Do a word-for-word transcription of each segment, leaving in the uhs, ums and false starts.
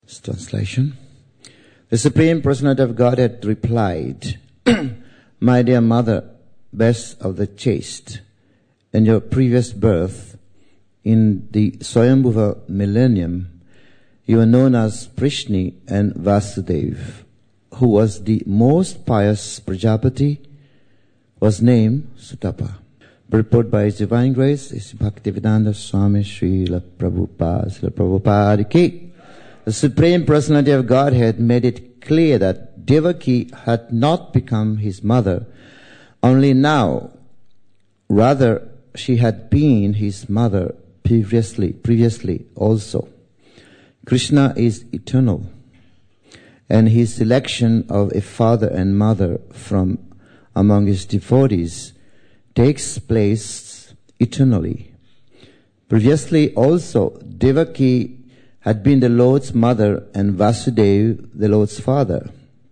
This translation. The Supreme Personality of Godhead replied, My dear mother, best of the chaste, in your previous birth, in the Swayambhuva millennium, you were known as Prishni and Vasudeva, who was the most pious Prajapati, was named Sutapa. Purport by His Divine Grace is Bhaktivedanta Swami Srila Prabhupada, Srila Prabhupada Ki. The Supreme Personality of Godhead made it clear that Devaki had not become his mother only now. Rather, she had been his mother previously, previously also. Krishna is eternal, and his selection of a father and mother from among his devotees takes place eternally. Previously also, Devaki had been the Lord's mother and Vasudeva the Lord's father.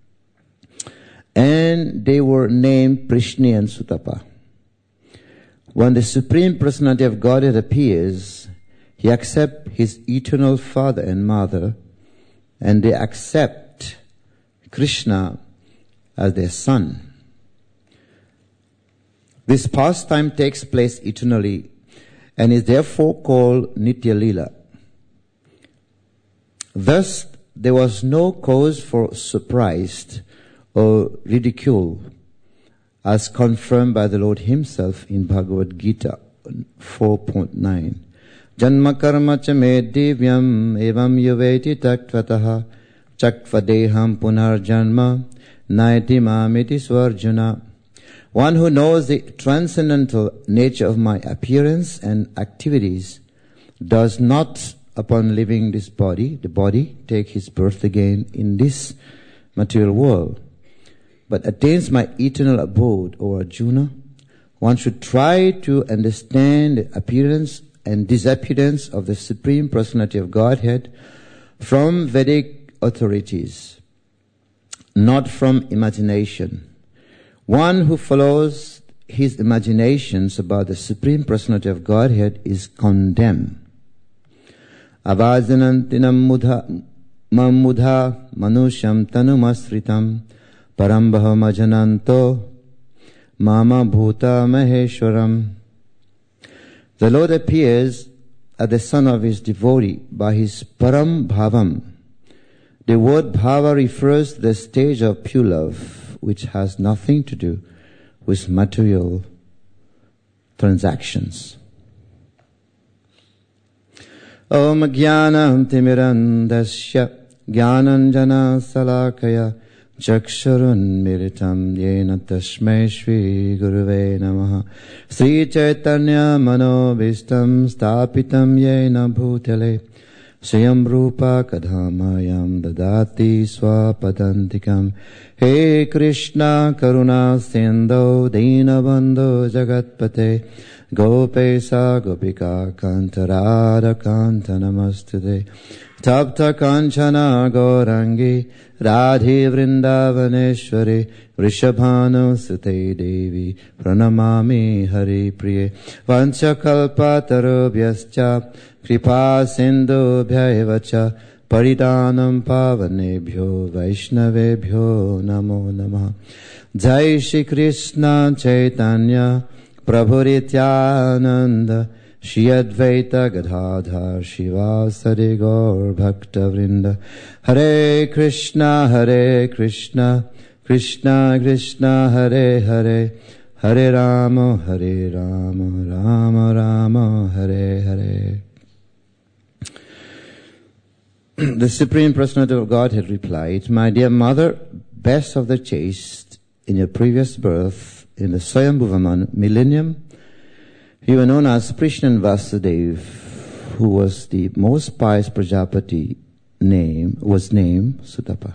And they were named Prishni and Sutapa. When the Supreme Personality of Godhead appears, he accepts his eternal father and mother, and they accept Krishna as their son. This pastime takes place eternally and is therefore called Nitya Lila. Thus, there was no cause for surprise or ridicule, as confirmed by the Lord himself in Bhagavad Gita four point nine. Janma karma cha me divyam evam yuveti taktvataha chakvadeham punar janma naiti mamiti swarjuna. One who knows the transcendental nature of my appearance and activities does not, upon leaving this body, the body, take his birth again in this material world, but attains my eternal abode, O Arjuna. One should try to understand the appearance and disappearance of the Supreme Personality of Godhead from Vedic authorities, not from imagination. One who follows his imaginations about the Supreme Personality of Godhead is condemned. Avajanantinam mudha mamudha manusham tanumasritam parambaham ajananto mama bhuta maheshwaram. The Lord appears as the son of his devotee by his param bhavam. The word bhava refers to the stage of pure love, which has nothing to do with material transactions. Om jnanam timirandasya jnananjana salakaya chakshurun miritam yena tasmai shri guruve namaha. Sri Chaitanya manobhistam stapitam yena bhutale Swayam Rupa Kadhamayam Dadati Swapadantikam. He Krishna Karuna Sindho Dinabandho Jagatpate Gopesa Gopika Kantarada Kanta Namastude Tapta Kanchana Gaurangi Radhi Vrindavaneshwari Vrishabhanu Sute Devi Pranamami Hari Priye Vanchakalpa Tarubhyascha Kripa Sindhu Bhayavacha Paridanam Pavanebhyo Vaishnavebhyo Namo Namaha. Jai Shri Krishna Chaitanya Prabhu Nityananda Shri Advaita Gadadhar Shivasari Gaur Bhakta Vrinda. Hare Krishna Hare Krishna Krishna Krishna Hare Hare Hare Rama Hare Rama Rama Rama Hare Hare. The Supreme Personality of Godhead replied, My dear mother, best of the chaste, in your previous birth, in the Swayambhuva millennium, you were known as Prishna Vasudeva, who was the most pious Prajapati, name was named Sutapa.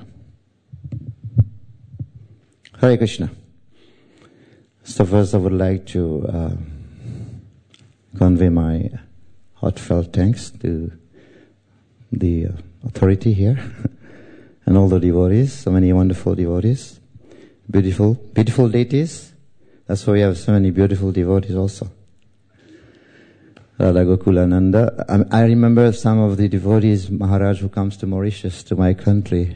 Hare Krishna. So first I would like to uh, convey my heartfelt thanks to the uh, authority here and all the devotees, so many wonderful devotees, beautiful, beautiful deities. That's why we have so many beautiful devotees also. Radha Gokulananda. I, I remember some of the devotees, Maharaj, who comes to Mauritius, to my country,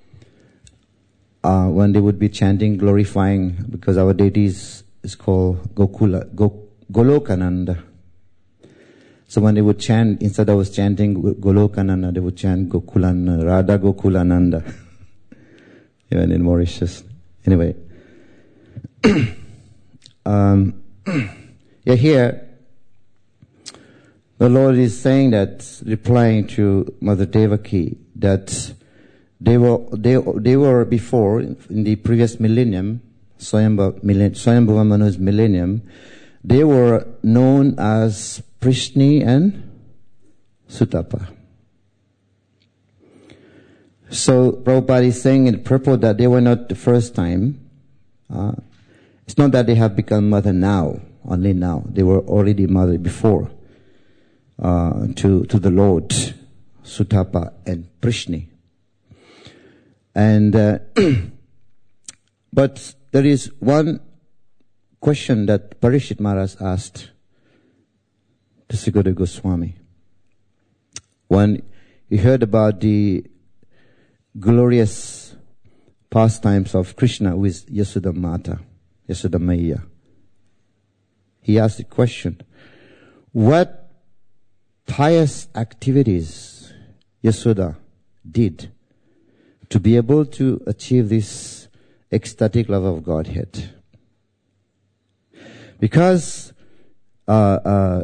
uh, when they would be chanting, glorifying, because our deity is, is called Gokula, Go, Golokananda. So when they would chant, instead of chanting Golokananda, they would chant Gokulananda, Radha Gokulananda. Even in Mauritius. Anyway. um, yeah, here, the Lord is saying that, replying to Mother Devaki, that they were, they, they were before, in the previous millennium, Swayambhuva Swayambhuva Manu's millennium, they were known as Prishni and Sutapa. So Prabhupada is saying in the purport that they were not the first time. Uh, it's not that they have become mother now, only now. They were already mother before uh, to to the Lord, Sutapa and Prishni. And uh, but there is one question that Parikshit Maharaj asked to Sukadeva Goswami when he heard about the glorious pastimes of Krishna with Yashoda Mata, Yashoda Maya. He asked the question, what pious activities Yashoda did to be able to achieve this ecstatic love of Godhead? Because uh, uh,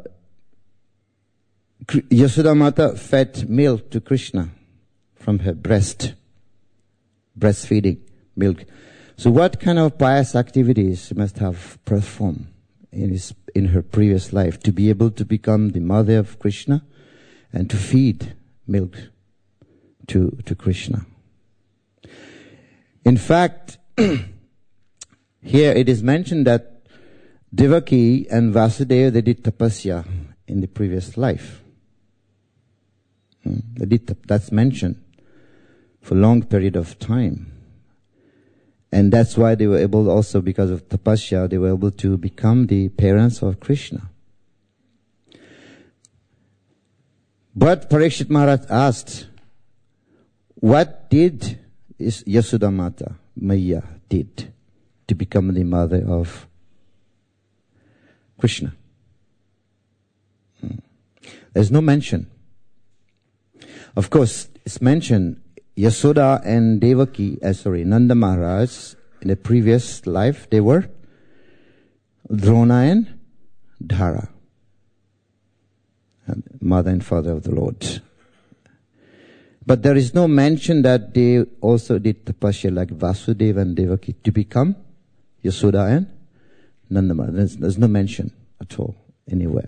Yashoda Mata fed milk to Krishna from her breast, breastfeeding milk. So what kind of pious activities she must have performed in his, in her previous life to be able to become the mother of Krishna and to feed milk to, to Krishna? In fact, here it is mentioned that Devaki and Vasudeva, they did tapasya in the previous life. Hmm? They did, that's mentioned for a long period of time. And that's why they were able also, because of tapasya, they were able to become the parents of Krishna. But Parikshit Maharaj asked, what did Yashoda Mata, Maya, did to become the mother of Krishna? Hmm. There's no mention. Of course, it's mentioned Yashoda and Devaki, uh, sorry, Nanda Maharaj, in the previous life, they were Drona and Dhara, and mother and father of the Lord. But there is no mention that they also did tapasya like Vasudeva and Devaki to become Yashoda and Nanda Maharaj. There's, there's no mention at all anywhere.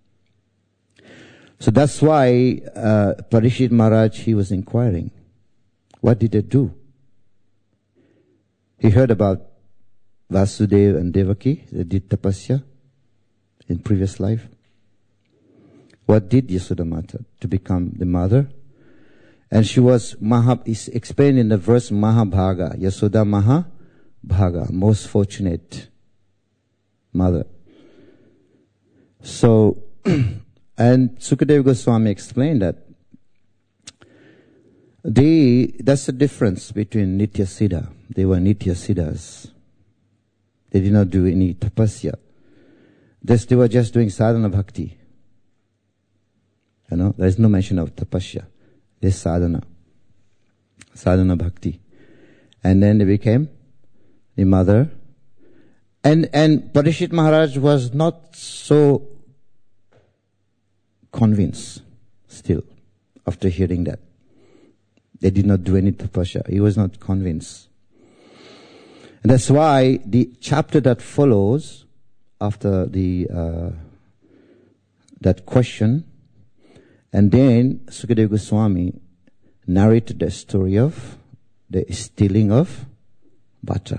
So that's why uh, Parikshit Maharaj, he was inquiring, what did they do? He heard about Vasudeva and Devaki. They did tapasya in previous life. What did Yashoda Mata to become the mother? And she was, Maha, is explained in the verse Mahabhaga, Yashoda Mahabhaga, most fortunate mother. So, and Sukadeva Goswami explained that They, that's the difference between Nitya Siddha. They were Nitya Siddhas. They did not do any tapasya. This, they were just doing sadhana bhakti. You know, there is no mention of tapasya. There's sadhana. Sadhana bhakti. And then they became the mother. And, and Parikshit Maharaj was not so convinced still after hearing that. They did not do any tapasya. He was not convinced. And that's why the chapter that follows after the uh, that question, and then Sukadeva Goswami narrated the story of the stealing of butter.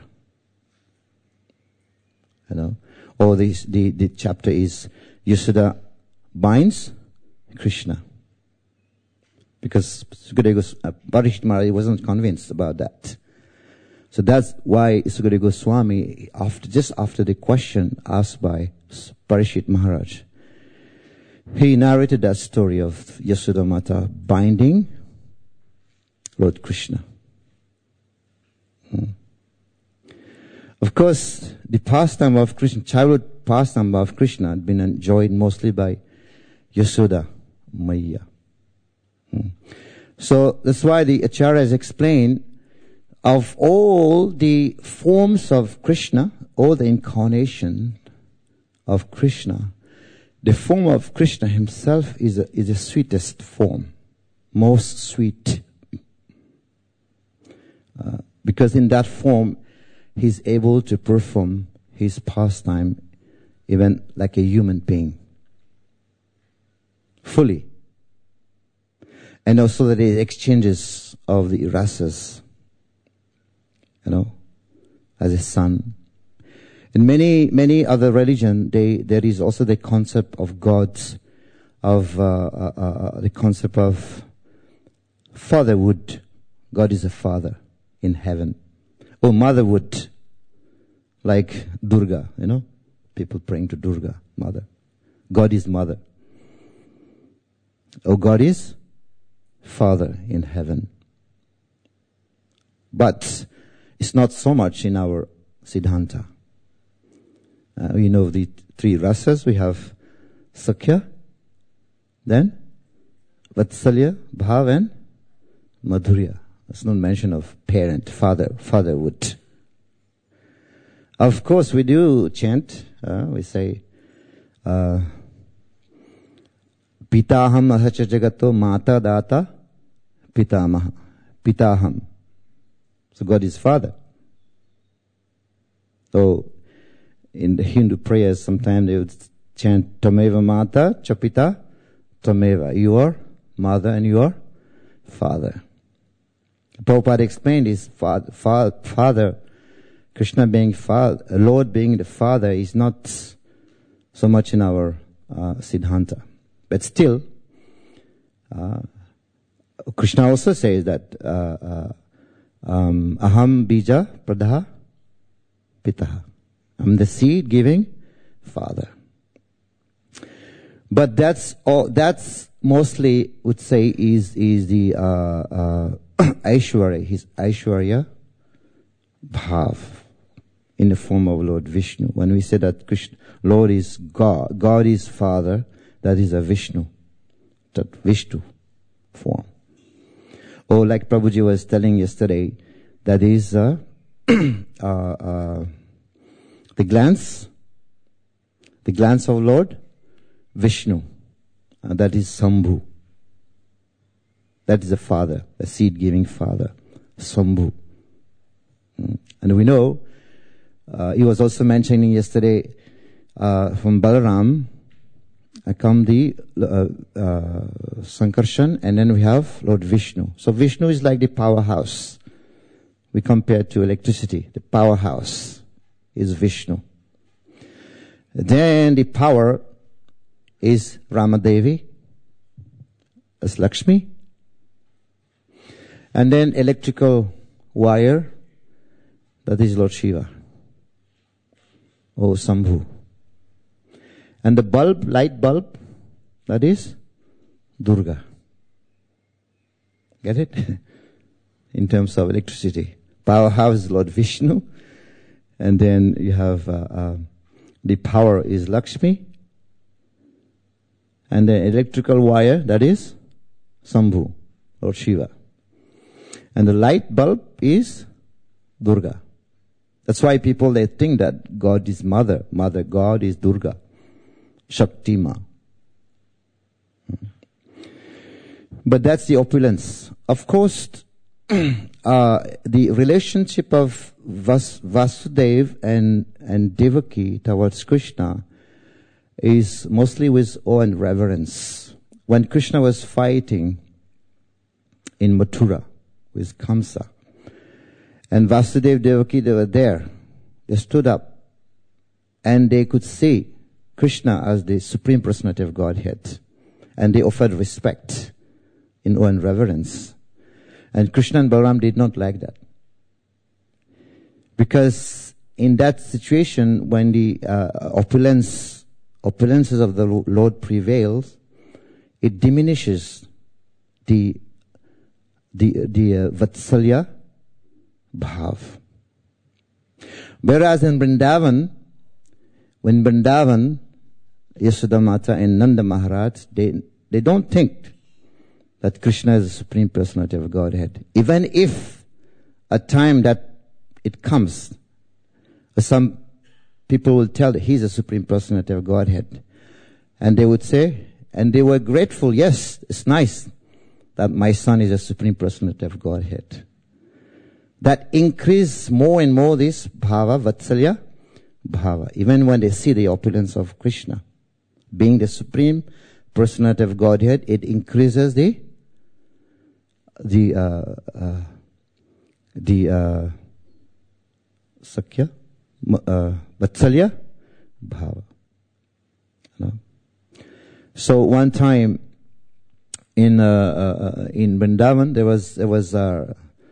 You know, or this, the the chapter is Yashoda binds Krishna. Because Sukadeva uh, Parikshit Maharaj wasn't convinced about that. So that's why Sukadeva Goswami, after, just after the question asked by Parikshit Maharaj, he narrated that story of Yashoda Mata binding Lord Krishna. Hmm. Of course, the pastime of Krishna, childhood pastime of Krishna had been enjoyed mostly by Yashoda Maya. Hmm. So that's why the Acharyas explain, of all the forms of Krishna, all the incarnation of Krishna, the form of Krishna himself is a, is the sweetest form, most sweet. Uh, because in that form, he's able to perform his pastime even like a human being. Fully. And also that the exchanges of the rasas, you know, as a son. In many, many other religions, they, there is also the concept of gods, of uh, uh, uh, the concept of fatherhood. God is a father in heaven. Or motherhood, like Durga, you know, people praying to Durga, mother. God is mother. Or God is father in heaven. But it's not so much in our Siddhanta. Uh, we know the three rasas. We have Sakhya, then Vatsalya, Bhav, and Madhurya. There's no mention of parent, father, fatherhood. Of course, we do chant. Uh, we say, uh, Pitaham ahacha jagato mata data pitamaha. Pitaham. So God is father. So in the Hindu prayers, sometimes they would chant Tameva Mata Chapita Tameva. Your mother and your father. Prabhupada explained his father, father, Krishna being father, Lord being the father is not so much in our uh, Siddhanta. But still, uh, Krishna also says that uh, uh, um, Aham bija pradha pitaha. I'm the seed giving father. But that's all, that's mostly would say is, is the, uh, uh, Aishwarya, his Aishwarya Bhav in the form of Lord Vishnu. When we say that Krishna, Lord is God, God is father, that is a Vishnu, that Vishnu form. Or like Prabhuji was telling yesterday, that is, uh, uh, uh, the glance, the glance of Lord Vishnu, uh, that is Sambhu. That is the father, the seed-giving father, Sambhu. Mm. And we know, uh, he was also mentioning yesterday, uh, from Balaram, uh, come the uh, uh, Sankarshan, and then we have Lord Vishnu. So Vishnu is like the powerhouse. We compare to electricity. The powerhouse is Vishnu. Then the power is Ramadevi, as Lakshmi. And then electrical wire, that is Lord Shiva, or Sambhu. And the bulb, light bulb, that is Durga. Get it? In terms of electricity. Powerhouse is Lord Vishnu. And then you have, uh, uh, the power is Lakshmi. And the electrical wire, that is Sambhu, Lord Shiva. And the light bulb is Durga. That's why people, they think that God is mother. Mother God is Durga. Shakti Ma. But that's the opulence. Of course, uh, the relationship of Vas- Vasudeva and, and Devaki towards Krishna is mostly with awe and reverence. When Krishna was fighting in Mathura with Kamsa, and Vasudeva Devaki, they were there. They stood up and they could see Krishna as the Supreme Personality of Godhead. And they offered respect in awe and reverence. And Krishna and Balaram did not like that. Because in that situation, when the uh, opulence, opulences of the Lord prevails, it diminishes the the the uh, Vatsalya Bhav. Whereas in Vrindavan, when Vrindavan, Yashoda Mata and Nanda Maharaj, they they don't think that Krishna is the Supreme Personality of Godhead. Even if a time that it comes, some people will tell that he's the Supreme Personality of Godhead. And they would say, and they were grateful, yes, it's nice that my son is a Supreme Personality of Godhead. That increase more and more this bhava, vatsalya bhava, even when they see the opulence of Krishna. Being the Supreme Personality of Godhead, it increases the the uh, uh, the uh, sakya, uh, vatsalya bhava. No? So one time in uh, uh, in Vrindavan, there was there was uh,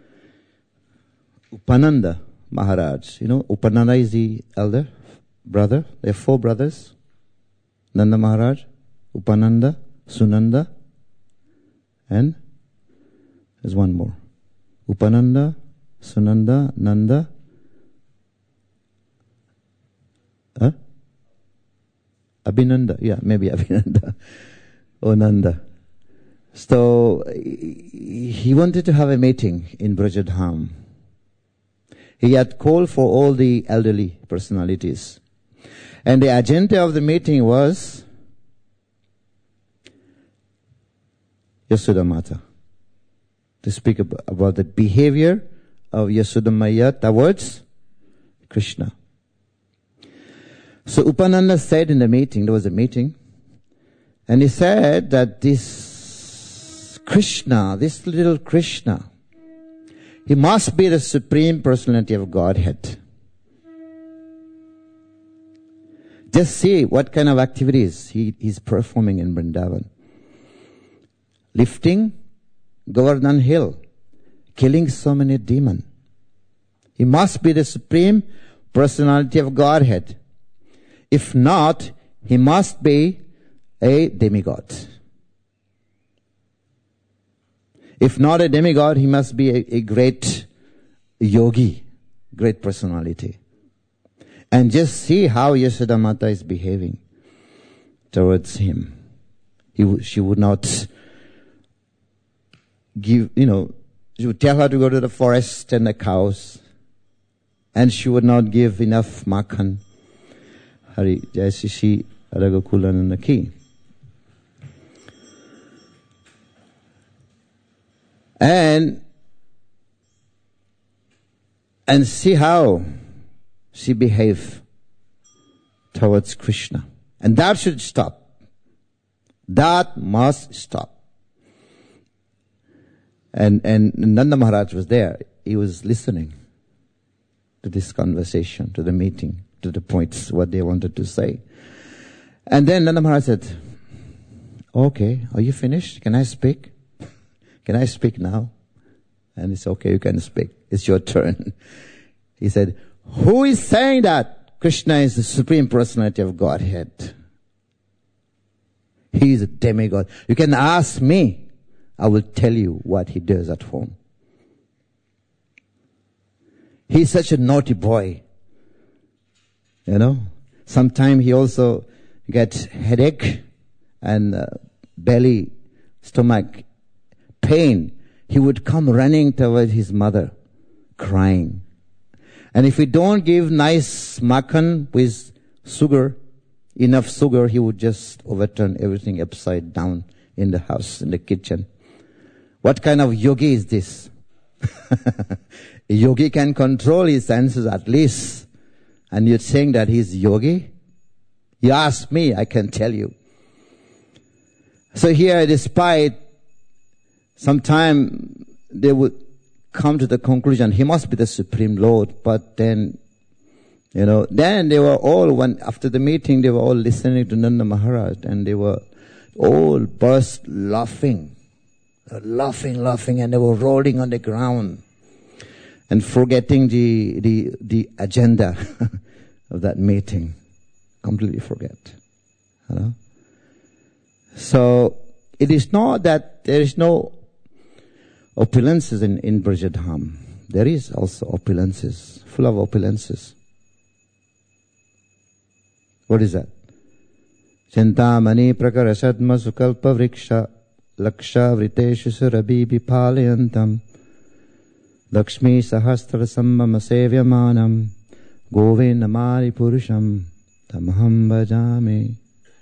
Upananda Maharaj. You know, Upananda is the elder brother. There are four brothers: Nanda Maharaj, Upananda, Sunanda, and there's one more. Upananda, Sunanda, Nanda, huh? Abhinanda, yeah, maybe Abhinanda, or Nanda. So he wanted to have a meeting in Brajadham. He had called for all the elderly personalities. And the agenda of the meeting was Yashoda Mata, to speak ab- about the behavior of Yashoda Maya towards Krishna. So Upananda said in the meeting, there was a meeting, and he said that this Krishna, this little Krishna, he must be the Supreme Personality of Godhead. Just see what kind of activities he is performing in Vrindavan. Lifting Govardhan Hill, killing so many demons. He must be the Supreme Personality of Godhead. If not, he must be a demigod. If not a demigod, he must be a, a great yogi, great personality. And just see how Yashoda Mata is behaving towards him. He w- she would not give, you know, she would tell her to go to the forest and the cows, and she would not give enough makhan. Hari Jaisi Shri Radha Ki. And and see how she behaved towards Krishna. And that should stop. That must stop. And and Nanda Maharaj was there. He was listening to this conversation, to the meeting, to the points, what they wanted to say. And then Nanda Maharaj said, okay, are you finished? Can I speak? Can I speak now? And it's okay, you can speak. It's your turn. He said, who is saying that Krishna is the Supreme Personality of Godhead? He is a demigod. You can ask me. I will tell you what he does at home. He's such a naughty boy. You know, sometimes he also gets headache and uh, belly, stomach pain. He would come running towards his mother, crying. And if we don't give nice makhan with sugar, enough sugar, he would just overturn everything upside down in the house, in the kitchen. What kind of yogi is this? A yogi can control his senses at least. And you're saying that he's yogi? You ask me, I can tell you. So here, despite sometime they would come to the conclusion, he must be the Supreme Lord. But then, you know, then they were all, when after the meeting, they were all listening to Nanda Maharaj, and they were all burst laughing, laughing, laughing, and they were rolling on the ground and forgetting the the the agenda of that meeting. Completely forget. You know? So it is not that there is no opulences in, in Brajadham. There is also opulences, full of opulences. What is that? Chintamani prakarasadma sukalpa vriksha laksha vriteshu surabi vipalayantam Lakshmi sahastra sammama sevyamanam govindamari purusham tamaham bhajami.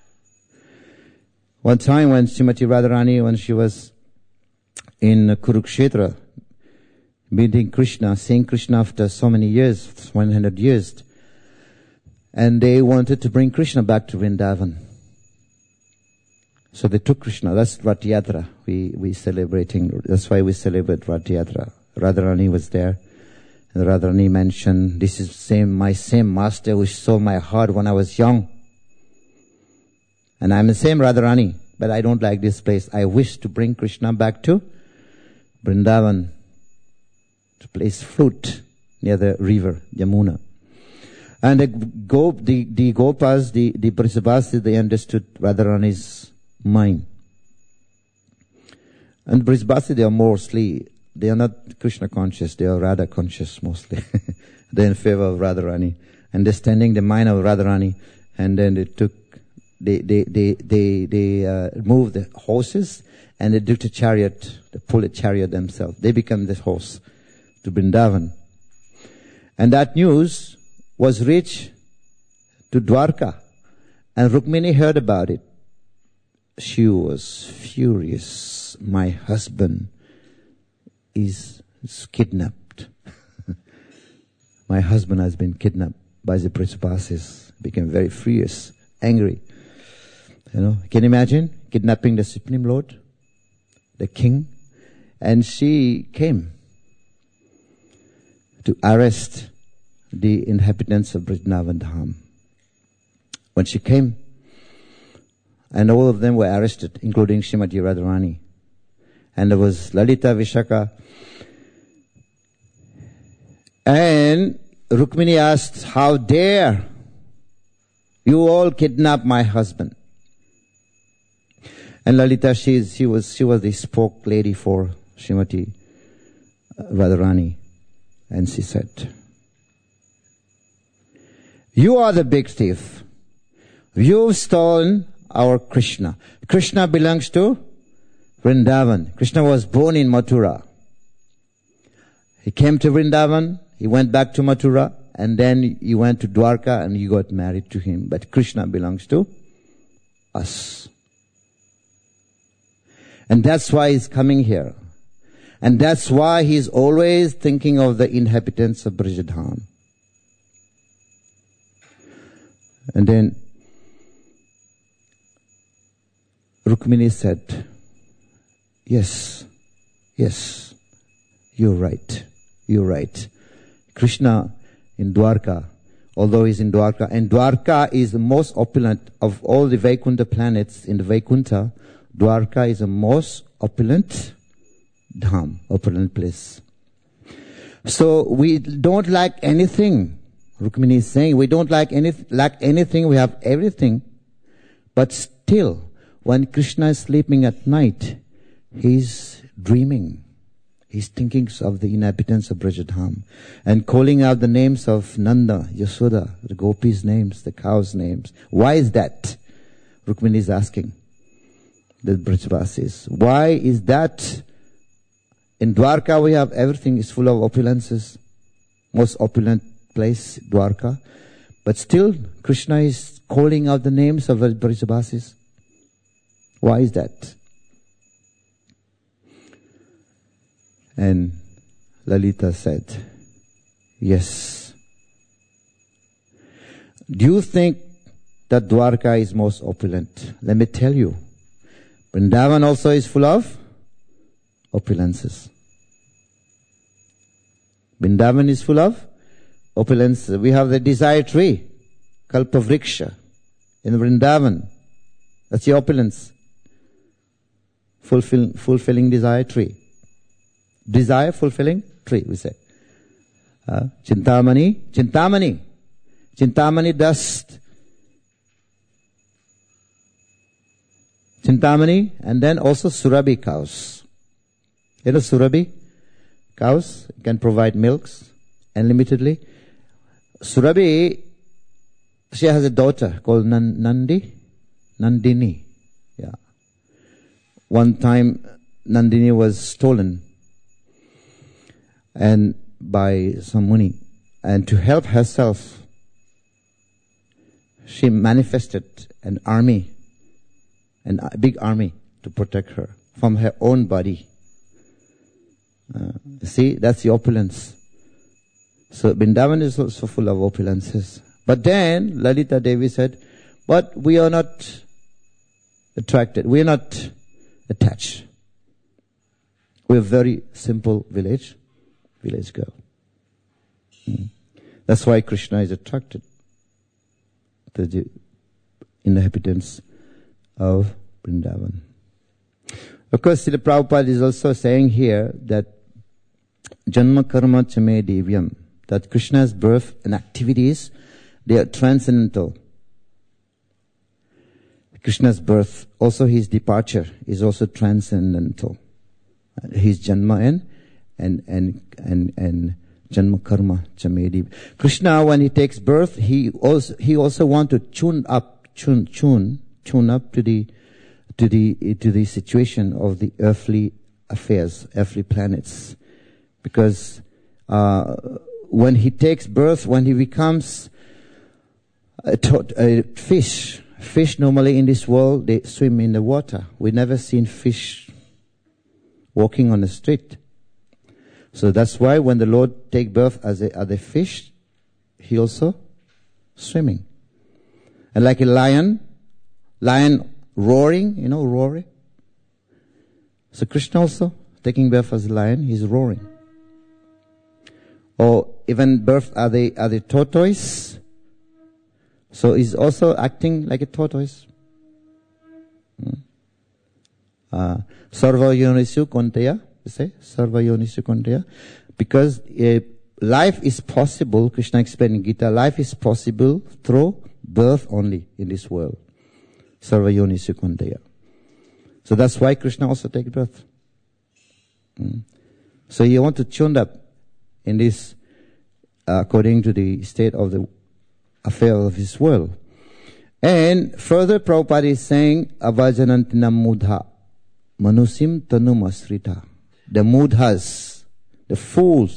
One time when Srimati Radharani, when she was in Kurukshetra, meeting Krishna, seeing Krishna after so many years, one hundred years, and they wanted to bring Krishna back to Vrindavan. So they took Krishna. That's Rath Yatra. We we celebrating. That's why we celebrate Rath Yatra. Radharani was there, and Radharani mentioned, "This is same my same master who saw my heart when I was young, and I'm the same Radharani, but I don't like this place. I wish to bring Krishna back to Vrindavan, to place fruit near the river Yamuna." And the go the the Gopas, the the Brijavasis, they understood Radharani's mind. And Brijavasis, they are mostly, they are not Krishna conscious, they are Radha conscious mostly. They're in favor of Radharani, understanding the mind of Radharani, and then they took, they they they they they uh, moved the horses, and they took a chariot, they pulled a chariot themselves. They become the horse to Vrindavan, and that news was reached to Dwarka, and Rukmini heard about it. She was furious. My husband is, is kidnapped. My husband has been kidnapped by the Brijavasis. Became very furious, angry. You know, can you imagine kidnapping the Supreme Lord, the king? And she came to arrest the inhabitants of Vrindavan Dham. When she came, and all of them were arrested, including Srimati Radharani. And there was Lalita Vishaka. And Rukmini asked, "How dare you all kidnap my husband?" And Lalita, she, she was she was the spoke lady for Srimati Radharani. And she said, "You are the big thief. You've stolen our Krishna. Krishna belongs to Vrindavan. Krishna was born in Mathura. He came to Vrindavan, he went back to Mathura, and then he went to Dwarka and you got married to him. But Krishna belongs to us. And that's why he's coming here. And that's why he's always thinking of the inhabitants of Brajadham." And then Rukmini said, "Yes, yes, you're right, you're right. Krishna in Dwarka, although he's in Dwarka, and Dwarka is the most opulent of all the Vaikuntha planets in the Vaikuntha, Dwarka is the most opulent dham, opulent place. So we don't lack anything. Rukmini is saying, we don't lack, any, lack anything, we have everything, but still, when Krishna is sleeping at night, he's dreaming. He's thinking of the inhabitants of Brajadham and calling out the names of Nanda, Yasoda, the gopis' names, the cows' names. Why is that? Rukmini is asking the Brajavasis. Why is that? In Dwarka we have everything is full of opulences. Most opulent place, Dwarka. But still, Krishna is calling out the names of the Brajavasis. Why is that? And Lalita said, "Yes. Do you think that Dwarka is most opulent? Let me tell you. Vrindavan also is full of opulences. Vrindavan is full of opulences. We have the desire tree, Kalpavriksha, in Vrindavan. That's the opulence. Fulfill, fulfilling desire tree. Desire fulfilling tree, we say. Uh, Chintamani, Chintamani. Chintamani dust. Chintamani, and then also Surabhi cows. You know Surabhi cows can provide milks unlimitedly. Surabhi, she has a daughter called Nan- Nandi, Nandini. Yeah. One time, Nandini was stolen, and by some Muni, and to help herself, she manifested an army, an, a big army to protect her from her own body. Uh, see, that's the opulence. So Vrindavan is also full of opulences. But then Lalita Devi said, but we are not attracted, we are not attached. We're a very simple village, village girl. Mm. That's why Krishna is attracted to the inhabitants of Vrindavan. Of course, Srila Prabhupada is also saying here that Janma Karma Chame Divyam, that Krishna's birth and activities, they are transcendental. Krishna's birth, also his departure, is also transcendental. His Janma and and and and, and Janma Karma Chame Divyam. Krishna, when he takes birth, he also he also wants to tune up, tune tune tune up to the to the to the situation of the earthly affairs, earthly planets, because uh, when he takes birth, when he becomes a, to- a fish, fish normally in this world they swim in the water. We never seen fish walking on the street. So that's why when the Lord take birth as a as a fish, he also swimming, and like a lion, lion. Roaring, you know, roaring. So Krishna also taking birth as a lion, he's roaring. Or even birth are the are the tortoise. So he's also acting like a tortoise. Hmm. Uh, Sarva yonisu konteya, you say? Sarva yonisu konteya. Because uh, life is possible, Krishna explained in Gita, life is possible through birth only in this world. Sarva yonisu konteya. So that's why Krishna also takes birth. Mm. So you want to tune up in this uh, according to the state of the affair of this world. And further Prabhupada is saying, avajanantina mudha manusim tanum asrita. The mudhas, the fools,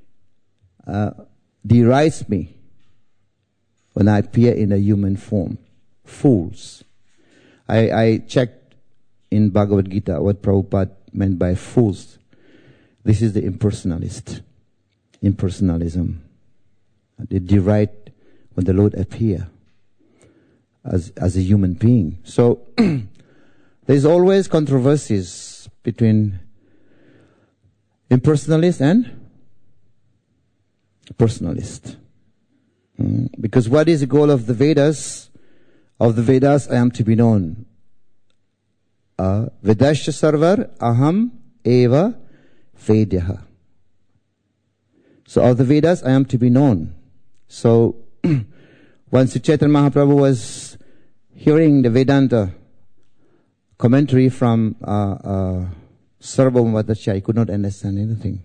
uh, deride me when I appear in a human form. Fools. I, I checked in Bhagavad Gita what Prabhupada meant by fools. This is the impersonalist. Impersonalism. They deride when the Lord appear as as a human being. So there's always controversies between impersonalist and personalist. Mm. Because what is the goal of the Vedas? Of the Vedas, I am to be known. Uh, Vedasya sarvar aham eva vedyaha. So of the Vedas, I am to be known. So when Sri Chaitanya Mahaprabhu was hearing the Vedanta commentary from uh, uh, Sarvabhauma Bhattacharya, he could not understand anything.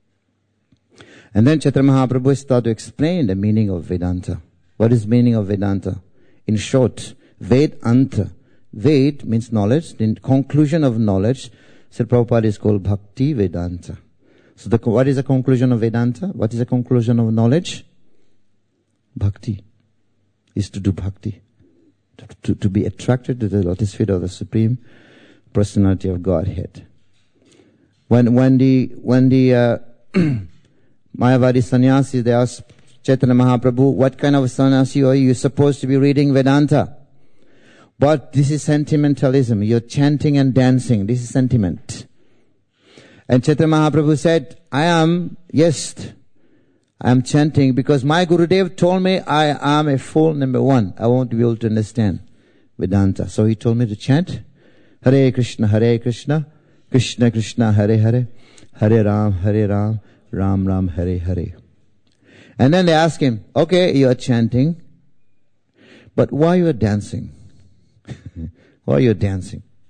And then Chaitanya Mahaprabhu started to explain the meaning of Vedanta. What is the meaning of Vedanta? In short, Vedanta. Ved means knowledge. The conclusion of knowledge, Srila Prabhupada is called Bhakti Vedanta. So the, what is the conclusion of Vedanta? What is the conclusion of knowledge? Bhakti. Is to do bhakti. To, to, to be attracted to the lotus feet of the Supreme Personality of Godhead. When, when the, when the, uh, Mayavadi sannyasis, they asked Chaitanya Mahaprabhu, what kind of sannyasi are you? You're supposed to be reading Vedanta. But this is sentimentalism. You're chanting and dancing. This is sentiment. And Chaitanya Mahaprabhu said, I am, yes, I am chanting because my Gurudev told me I am a fool, number one. I won't be able to understand Vedanta. So he told me to chant, Hare Krishna, Hare Krishna, Krishna Krishna, Hare Hare, Hare Ram, Hare Ram, Ram Ram, Hare Hare. And then they ask him, okay, you are chanting, but why you are dancing? Why you are dancing?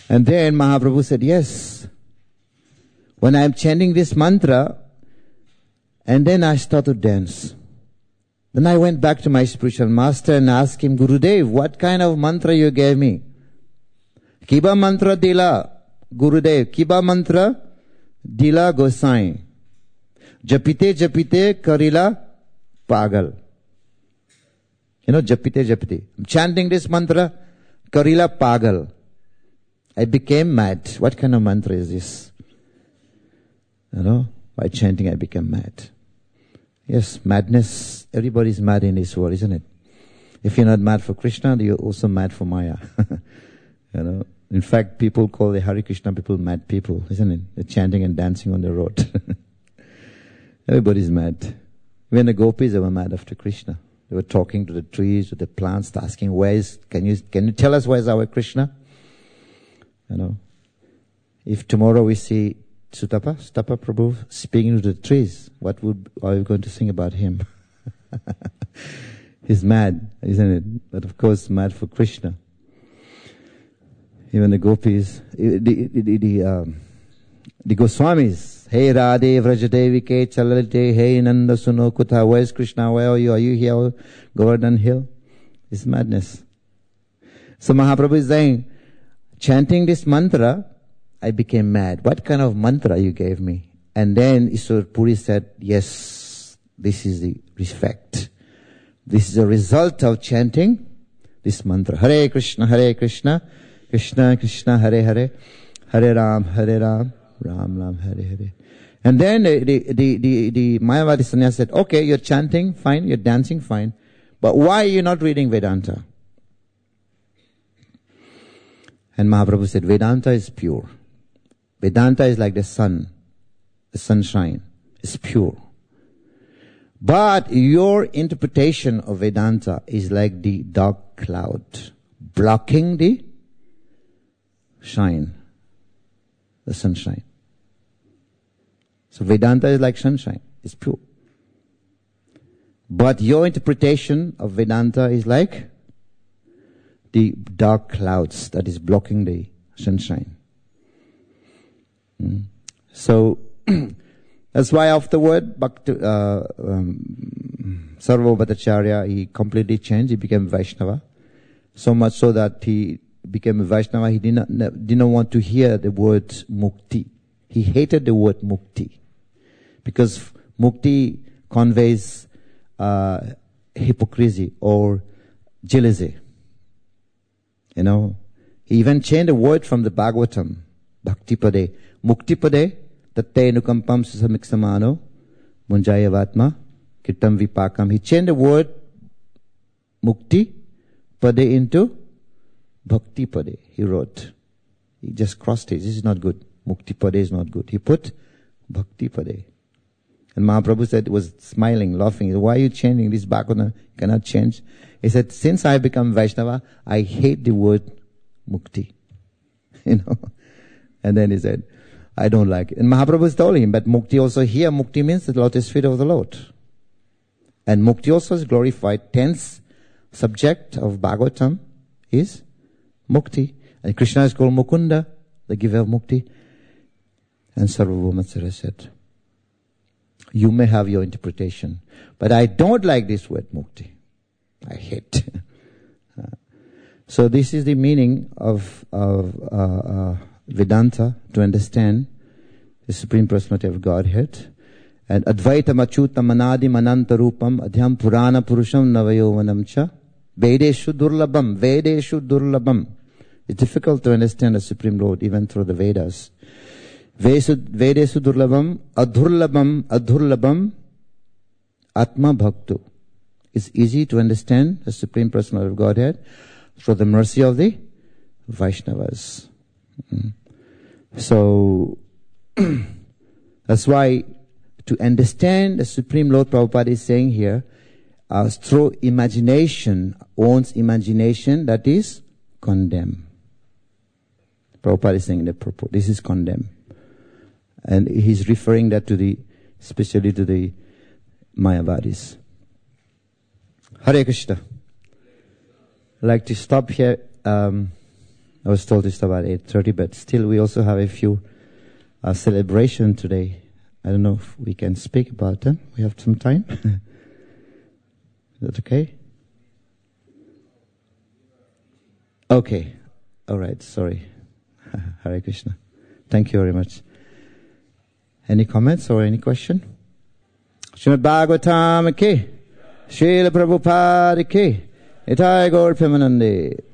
And then Mahaprabhu said, yes, when I am chanting this mantra, and then I start to dance. Then I went back to my spiritual master and asked him, Gurudev, what kind of mantra you gave me? Kiba mantra dila, Gurudev, Kiba mantra dila Gosai. Japite japite karila pagal. You know, japite japite. I'm chanting this mantra, karila pagal. I became mad. What kind of mantra is this? You know, by chanting I became mad. Yes, madness. Everybody's mad in this world, isn't it? If you're not mad for Krishna, you're also mad for Maya. You know, in fact, people call the Hare Krishna people mad people, isn't it? They're chanting and dancing on the road. Everybody's mad. When the gopis, they were mad after Krishna. They were talking to the trees, to the plants, asking, "Where is? Can you can you tell us where is our Krishna?" You know, if tomorrow we see Sutapa, Sutapa Prabhu speaking to the trees, what would are we going to think about him? He's mad, isn't it? But of course, mad for Krishna. Even the gopis, the the the, the, um, the Goswamis, hey Radhe Vrajadevike Chalalite, hey Nanda Suno Kutha, where's Krishna? Where are you? Are you here, Govardhan Hill? It's madness. So Mahaprabhu is saying, chanting this mantra, I became mad. What kind of mantra you gave me? And then Ishwar Puri said, yes, this is the effect. This is a result of chanting this mantra. Hare Krishna, Hare Krishna, Krishna Krishna, Hare Hare, Hare Ram, Hare Ram, Ram Ram, Hare Hare. And then the, the, the, the, the Mayavadi sannyas said, okay, you're chanting, fine, you're dancing, fine. But why are you not reading Vedanta? And Mahaprabhu said, Vedanta is pure. Vedanta is like the sun, the sunshine. It's pure. But your interpretation of Vedanta is like the dark cloud, blocking the shine, the sunshine. So Vedanta is like sunshine. It's pure. But your interpretation of Vedanta is like the dark clouds that is blocking the sunshine. Mm. So, that's why afterward, Bhakti, uh, um, Sarva Bhattacharya, he completely changed. He became Vaishnava. So much so that he became a Vaishnava. He did not, did not want to hear the word mukti. He hated the word mukti. Because mukti conveys uh, hypocrisy or jealousy. You know, he even changed a word from the Bhagavatam, Bhakti Pade. Mukti Pade, Tatte Nukampam Susamiksamano, Munjayavatma, Kirtam Vipakam. He changed the word Mukti Pade into Bhakti Pade. He wrote. He just crossed it. This is not good. Mukti Pade is not good. He put Bhakti Pade. And Mahaprabhu said, was smiling, laughing. Why are you changing this Bhagavatam? Cannot change. He said, since I become Vaishnava, I hate the word Mukti. You know. And then he said, I don't like it. And Mahaprabhu told him, but Mukti also here, Mukti means the lotus feet of the Lord. And Mukti also is glorified. Tenth subject of Bhagavatam is Mukti. And Krishna is called Mukunda, the giver of Mukti. And Sarvabhaumasara said, you may have your interpretation, but I don't like this word Mukti. I hate. So this is the meaning of, of uh, uh, Vedanta, to understand the Supreme Personality of Godhead. And Advaitam Achyutam Anadim Ananta Rupam Adhyam Purana Purusham Navayovanam Cha Vedeshu Durlabam Vedeshu Durlabam. It's difficult to understand the Supreme Lord even through the Vedas. Vesu Vedesu Durlabam Adhurlabam Adhurlabam Atma Bhaktu. It's easy to understand the Supreme Personality of Godhead through the mercy of the Vaishnavas. Mm. So, that's why to understand the Supreme Lord, Prabhupada is saying here, uh, through imagination, one's imagination, that is condemn. Prabhupada is saying that this is condemn. And he's referring that to the, especially to the Mayavadis. Hare Krishna. I'd like to stop here. Um, I was told it's about eight thirty, but still we also have a few uh, celebration today. I don't know if we can speak about them. We have some time. Is that okay? Okay. All right. Sorry. Hare Krishna. Thank you very much. Any comments or any question? Srimad Bhagavatam ki, Srila Prabhupada ki, Nitai Gaur Premanande.